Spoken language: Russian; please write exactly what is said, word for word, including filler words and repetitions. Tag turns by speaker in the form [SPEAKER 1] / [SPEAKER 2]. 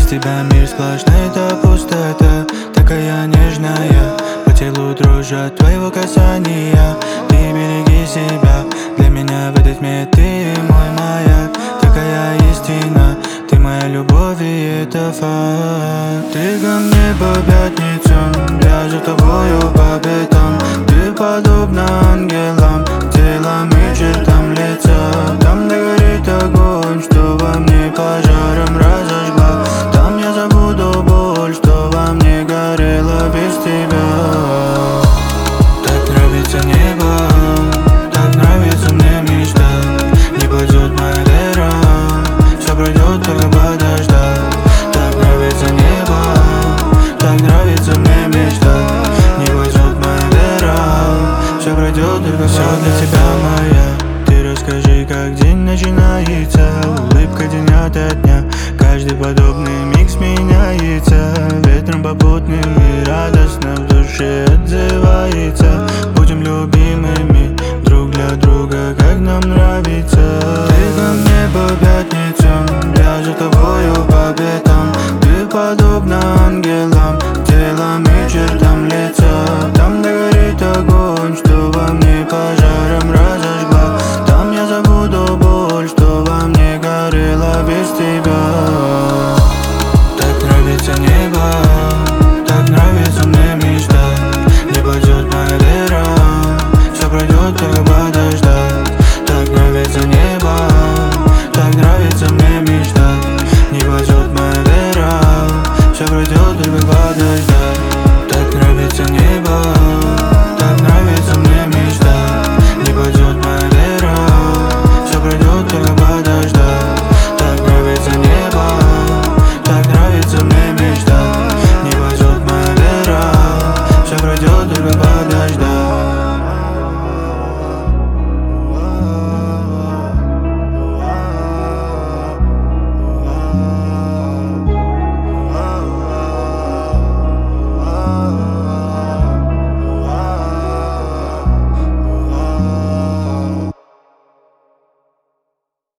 [SPEAKER 1] тебя мир сплошная пустота, такая нежная. По телу дрожь от твоего касания. Ты береги себя, для меня в этой тьме ты мой маяк. Такая истина, ты моя любовь и это факт. Ты ко мне по пятницам, я за тобою по пятам. Ты подобна ангелам, телом и чертам лица. Там, где горит огонь, что во мне пожаром разожгла. Там я забуду боль, что во мне горела без тебя. Так нравится небо, так нравится мне мечта. Не пойдет моя вера, все пройдет, только подождать. Так нравится небо, так нравится мне мечта. Не пойдет моя вера, все пройдет, только все для тебя моя. Ты расскажи, как день начинается, улыбка день ото дня. Каждый подобный миг сменяется, ветром попутным и радостно в душе отзывается. Будем любимыми друг для друга, как нам нравится. Ты ко мне по